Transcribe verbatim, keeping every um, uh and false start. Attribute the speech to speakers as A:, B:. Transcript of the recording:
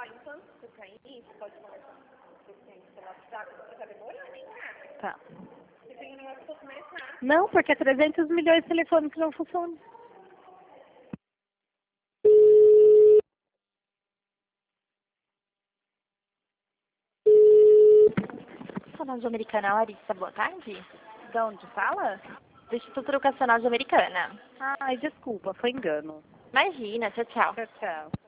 A: enquanto você tá aí, você pode conversar com o cliente pelo WhatsApp, você tá demorando, hein, cara?
B: Tá.
A: Você tem um negócio pra começar.
B: Não, porque é trezentos milhões de telefones que não funcionam.
C: Instituto de Americana, Larissa, boa tarde.
B: De onde fala?
C: Do Instituto Educacional de Americana.
B: Ai, desculpa, foi engano.
C: Imagina, tchau, tchau.
B: Tchau, tchau.